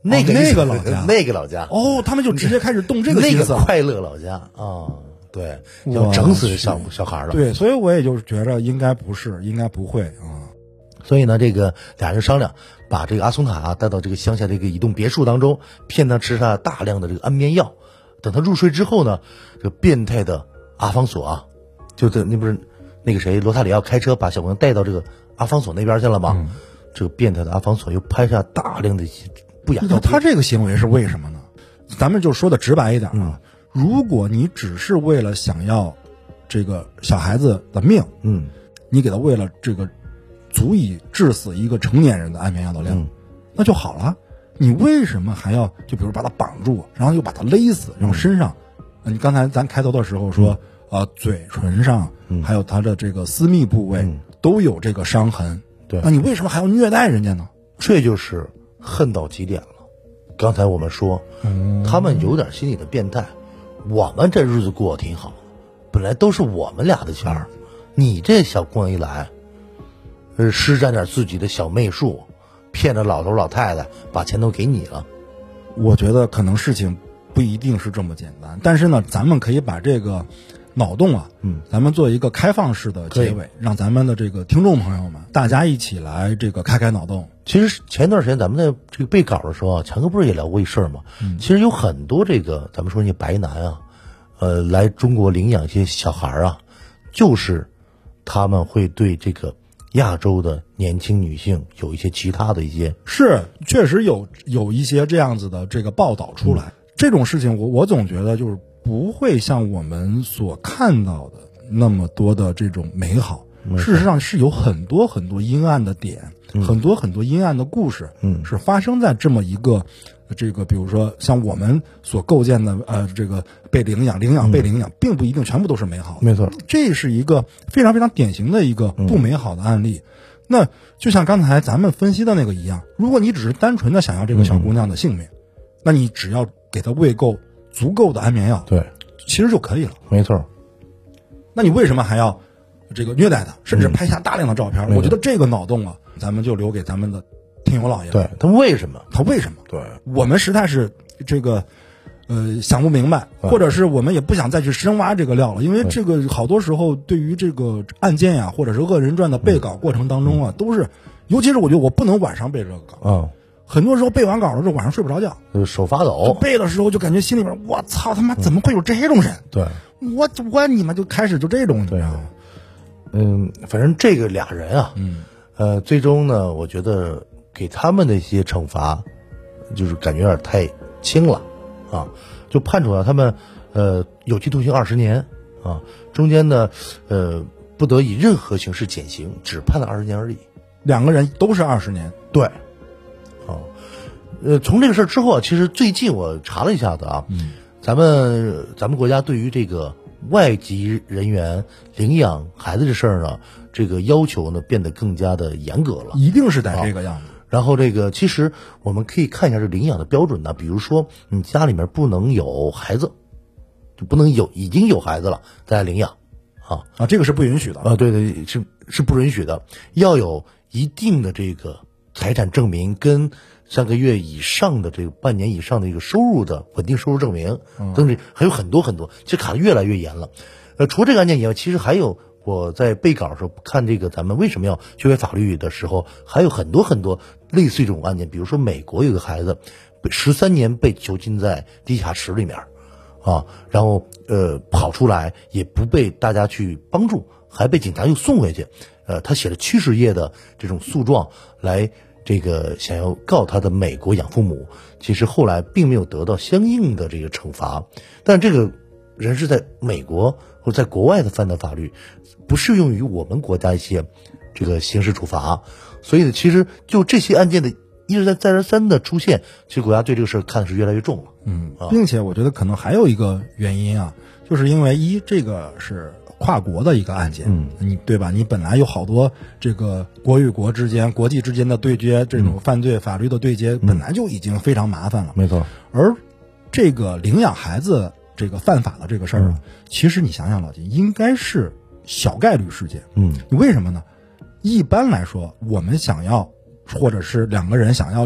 那个、 哦、那个老家， 那个老家哦，他们就直接开始动这个心思， 那个快乐老家啊、哦，对，要整死小小孩了。 对，所以我也就觉得应该不是，应该不会啊。 所以呢，这个俩人商量，把这个阿松塔啊带到这个乡下这个一栋别墅当中，骗他吃下大量的这个安眠药。等他入睡之后呢，这个变态的阿方索啊，就这那不是那个谁罗塔里奥开车把小姑娘带到这个阿方索那边去了吗？嗯、这个变态的阿方索又拍下大量的不雅照片。 他这个行为是为什么呢？咱们就说的直白一点啊，嗯、如果你只是为了想要这个小孩子的命，嗯，你给他喂了这个足以致死一个成年人的安眠药的量，嗯、那就好了。你为什么还要就比如把他绑住，然后又把他勒死，然后身上，嗯、你刚才咱开头的时候说，嗯、呃，嘴唇上，嗯、还有他的这个私密部位，嗯、都有这个伤痕， 对， 那你为什么还要虐待人家呢？ 这就是恨到极点了。刚才我们说，嗯、他们有点心理的变态。我们这日子过得挺好，本来都是我们俩的钱儿，嗯、你这小姑娘一来，呃，施展点自己的小媚术。骗着老头老太太把钱都给你了。 我觉得可能事情不一定是这么简单，但是呢，咱们可以把这个脑洞啊，嗯，咱们做一个开放式的结尾，让咱们的这个听众朋友们大家一起来这个开开脑洞。 其实前段时间咱们在这个备稿的时候啊，强哥不是也聊过一事儿吗？嗯，其实有很多这个咱们说那些白男啊，呃，来中国领养一些小孩啊，就是他们会对这个亚洲的年轻女性有一些其他的一些是确实有有一些这样子的这个报道出来，嗯、这种事情我我总觉得就是不会像我们所看到的那么多的这种美好，嗯、事实上是有很多很多阴暗的点，嗯、很多很多阴暗的故事，嗯，是发生在这么一个这个比如说像我们所构建的呃这个被领养领养被领养，嗯、并不一定全部都是美好的， 没错， 这是一个非常非常典型的一个不美好的案例。嗯、那就像刚才咱们分析的那个一样，如果你只是单纯的想要这个小姑娘的性命，嗯、那你只要给她喂够足够的安眠药， 对， 其实就可以了， 没错。 那你为什么还要这个虐待她，甚至拍下大量的照片？嗯、我觉得这个脑洞啊，咱们就留给咱们的听友老爷。 对，他为什么？ 他为什么？ 对， 我们实在是这个呃想不明白，或者是我们也不想再去深挖这个料了，因为这个好多时候对于这个案件呀，或者是恶人传的备稿过程当中啊，嗯、都是，尤其是我觉得我不能晚上背这个稿，嗯，很多时候背完稿的时候晚上睡不着觉， 手发抖， 背的时候就感觉心里边我操他妈怎么会有这种人？ 对， 我我你们就开始就这种， 对啊，嗯，反正这个俩人啊，嗯，呃，最终呢，我觉得给他们的一些惩罚，就是感觉有点太轻了，啊，就判处了他们呃有期徒刑二十年啊，中间呢呃不得以任何形式减刑，只判了二十年而已。 两个人都是二十年， 对，啊，呃，从这个事儿之后啊，其实最近我查了一下子啊，嗯，咱们咱们国家对于这个外籍人员领养孩子这事儿呢，这个要求呢变得更加的严格了， 一定是得这个样子。 然后这个其实我们可以看一下这领养的标准呢，比如说你家里面不能有孩子，就不能有已经有孩子了再来领养，啊啊，这个是不允许的啊，对对，是是不允许的，要有一定的这个财产证明跟三个月以上的这个半年以上的一个收入的稳定收入证明，等等，还有很多很多，其实卡得越来越严了。呃，除了这个案件以外，其实还有我在备稿的时候看这个咱们为什么要学会法律的时候，还有很多很多类似这种案件，比如说美国有个孩子十三年被囚禁在地下室里面，啊，然后呃跑出来也不被大家去帮助，还被警察又送回去。呃，他写了七十页的这种诉状来这个想要告他的美国养父母，其实后来并没有得到相应的这个惩罚，但这个人是在美国或者在国外的犯的法律，不适用于我们国家一些这个刑事处罚，所以呢，其实就这些案件的一而再再而三的出现，其实国家对这个事儿看的是越来越重了。 嗯，并且我觉得可能还有一个原因啊，就是因为一这个是跨国的一个案件，嗯，你对吧？你本来有好多这个国与国之间、国际之间的对接，这种犯罪法律的对接，嗯、本来就已经非常麻烦了。 没错。 而这个领养孩子这个犯法的这个事儿啊，嗯、其实你想想，老金应该是小概率事件。嗯，你为什么呢？一般来说，我们想要，或者是两个人想要去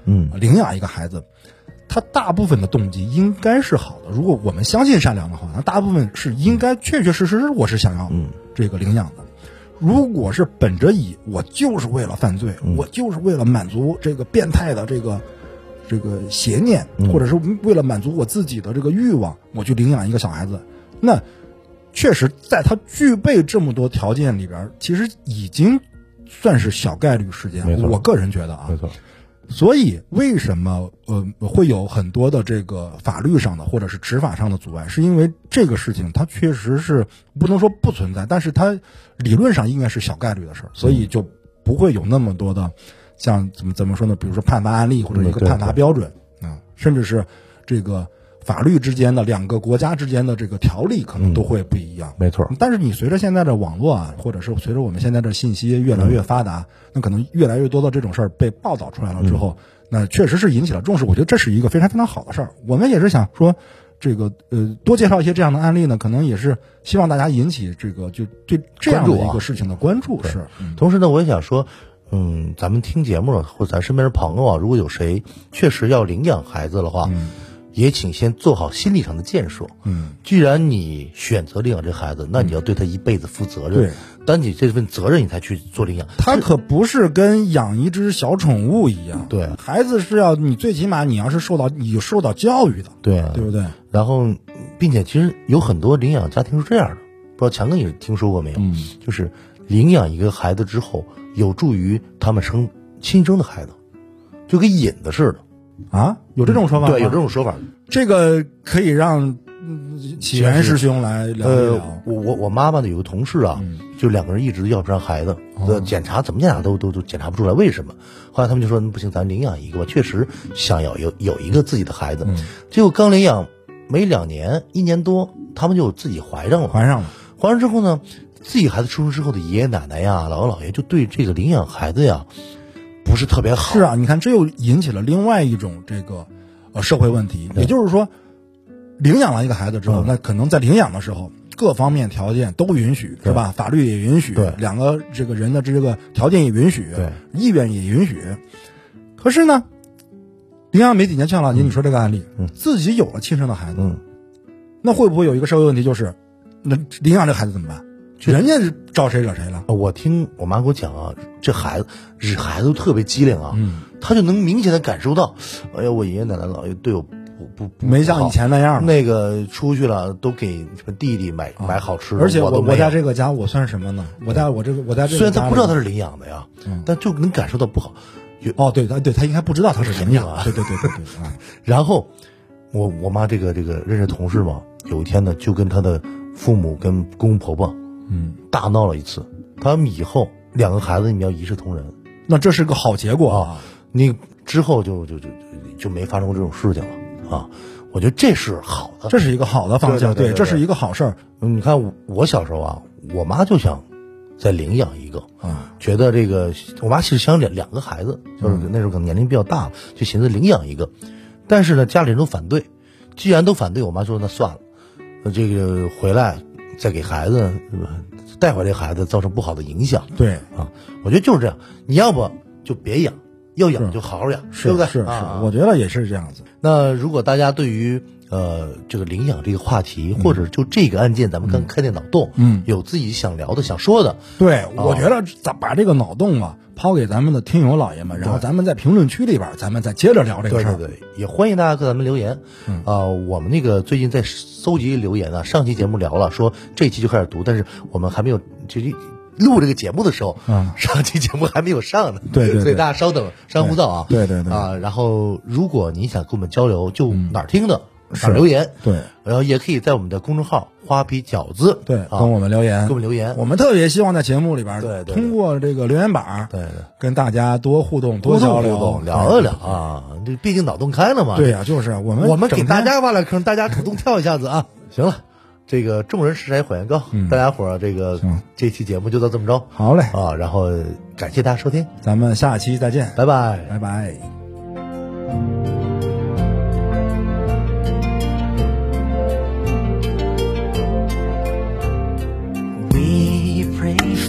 嗯，领养一个孩子，他大部分的动机应该是好的。如果我们相信善良的话，那大部分是应该确确实实我是想要这个领养的。如果是本着以我就是为了犯罪， 嗯、 我就是为了满足这个变态的这个这个邪念，或者是为了满足我自己的这个欲望，我去领养一个小孩子，那确实在他具备这么多条件里边，其实已经算是小概率事件。我个人觉得啊， 没错。 所以为什么呃会有很多的这个法律上的或者是执法上的阻碍，是因为这个事情它确实是不能说不存在，但是它理论上应该是小概率的事儿，所以就不会有那么多的像怎么怎么说呢，比如说判罚案例或者一个判罚标准啊，甚至是这个法律之间的两个国家之间的这个条例可能都会不一样。 嗯、没错。 但是你随着现在的网络啊，或者是随着我们现在的信息越来越发达，嗯、那可能越来越多的这种事儿被报道出来了之后，嗯、那确实是引起了重视。我觉得这是一个非常非常好的事儿。我们也是想说，这个呃多介绍一些这样的案例呢，可能也是希望大家引起这个就对这样的一个事情的关注。 关注啊、 是、 嗯，同时呢，我也想说。嗯，咱们听节目或者咱身边的朋友啊，如果有谁确实要领养孩子的话， 嗯、 也请先做好心理上的建设。 嗯， 既然你选择领养这孩子，那你要对他一辈子负责任。 对， 当你这份责任，你才去做领养。 他可不是跟养一只小宠物一样。 对， 孩子是要你最起码你要是受到你受到教育的。 对， 对不对？ 然后，并且其实有很多领养家庭是这样的，不知道强哥你听说过没有？ 嗯， 就是领养一个孩子之后，有助于他们生亲生的孩子，就跟引子似的啊？有这种说法吗？ 对，有这种说法。 这个可以让启源师兄来聊一聊。 呃，我我我妈妈的有个同事啊，嗯、就两个人一直要不上孩子，哦、检查怎么检查都都都检查不出来，为什么？后来他们就说不行，咱领养一个吧，确实想要有有一个自己的孩子。嗯、结果刚领养没两年，一年多，他们就自己怀上了， 怀上了， 怀上之后呢？自己孩子出生之后的爷爷奶奶呀、姥姥姥爷就对这个领养孩子呀不是特别好。 是啊，你看这又引起了另外一种这个呃社会问题，也就是说，领养了一个孩子之后，嗯、那可能在领养的时候各方面条件都允许，是吧？法律也允许， 对， 两个这个人的这个条件也允许， 对， 意愿也允许。可是呢，领养没几年，像老金你说这个案例， 嗯、 自己有了亲生的孩子， 嗯、 那会不会有一个社会问题，就是那领养这孩子怎么办？人家招谁惹谁了？ 我听我妈给我讲啊，这孩子这孩子都特别机灵啊， 嗯， 他就能明显的感受到，哎呀，我爷爷奶奶姥爷对我不不不没像以前那样了， 那个出去了都给什么弟弟买、啊、买好吃的， 而且我我在这个家我算什么呢？我在我这个我在这个虽然他不知道他是领养的呀， 嗯， 但就能感受到不好。 哦，对，他对他应该不知道他是领养啊，对对对对对啊。 然后我我妈这个这个认识同事嘛，有一天呢就跟他的父母跟公公婆婆。 嗯， 大闹了一次，他们以后两个孩子你要一视同仁， 那这是个好结果啊！ 你之后就就就就没发生过这种事情了啊！我觉得这是好的， 这是一个好的方向， 对， 这是一个好事儿。 你看我我小时候啊，我妈就想再领养一个啊， 觉得这个我妈其实想两两个孩子，就是那时候可能年龄比较大了，就寻思领养一个，但是呢家里人都反对，既然都反对，我妈说那算了，这个回来。再给孩子带回来孩子造成不好的影响， 对啊，我觉得就是这样。你要不就别养，要养就好好养， 是对不对？ 是是， 啊、 我觉得也是这样子。 那如果大家对于呃这个领养这个话题，嗯、或者就这个案件，咱们刚开点脑洞， 嗯， 有自己想聊的、想说的， 对， 啊、 我觉得咱把这个脑洞啊抛给咱们的听友老爷们，然后咱们在评论区里边，咱们再接着聊这个事儿。 对对对，也欢迎大家给咱们留言。 嗯啊、呃，我们那个最近在搜集留言啊，上期节目聊了，说这期就开始读，但是我们还没有这录这个节目的时候， 嗯， 上期节目还没有上呢， 对 对, 对， 所以大家稍等，稍浮躁啊。 对对对啊，然后如果你想跟我们交流，就哪儿听的。 嗯哪留言对， 然后也可以在我们的公众号“花皮饺子” 对、 啊、 跟我们留言， 跟我们留言。 我们特别希望在节目里边， 对，对对通过这个留言板， 对对， 跟大家多互动、多交流、 互动聊一聊啊。这毕竟脑洞开了嘛。 对呀、啊，就是我们我们给大家挖了坑，大家主动跳一下子啊。行了，这个众人拾柴火焰高， 嗯、 大家伙儿这个这期节目就到这么着。 好嘞啊，然后感谢大家收听， 咱们下期再见， 拜拜， 拜拜。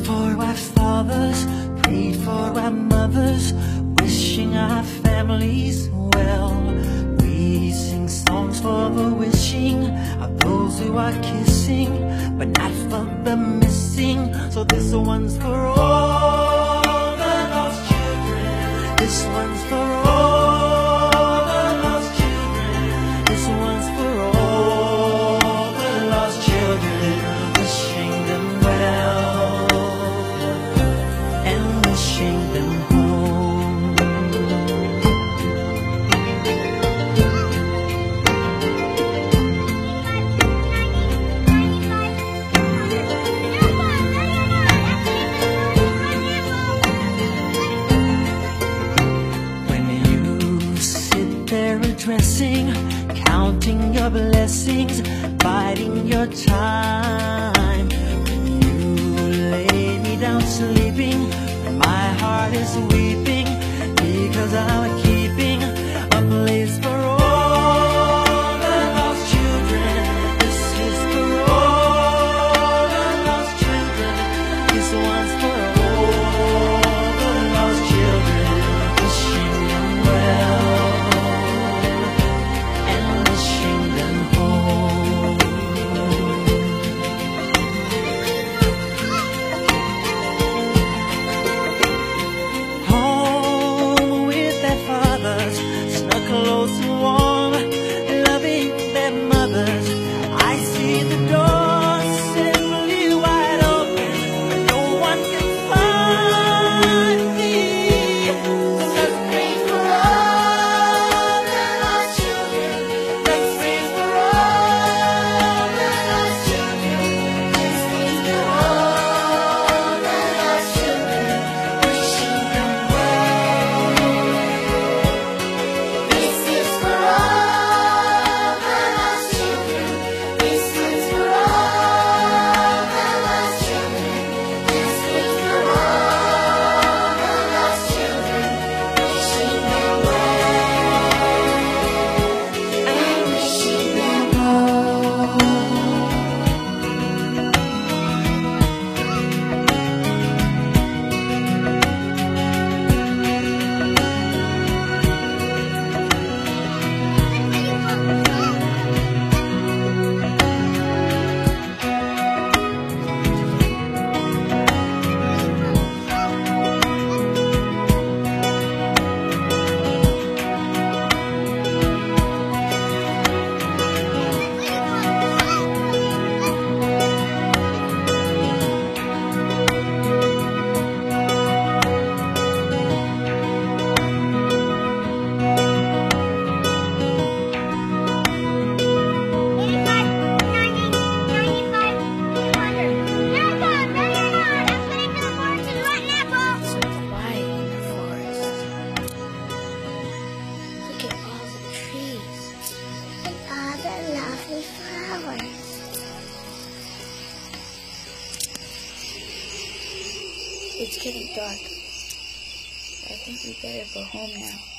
Prayed for our mothers, wishing our families who are kissing, but not for the missing. So this one's for all the lost children. This one's for all the lost children. This one's for all the lost children. Wishing them well and wishing them home. When you sit there addressing, counting your blessings, biding your time, when you lay me down sleeping, my heart is weeping because I'm keeping a place for all the lost children. This is for all the lost children. This one's for all the lost children. Wishing them well and wishing them home. Home with their fathers, snug, close and warm, loving their mothers. I see the door simply wide open, but no one can find me. Let's pray for all the lost children. Let's pray for all the lost children. Let's pray for all the lost children. Wishing them well. This is for all the lost children. This is for all the lost children. This is for all the lost children. Wishing them well and wishing them home. Quiet in the forest. Look at all the trees and all the lovely flowers. It's getting dark. I think we better go home now.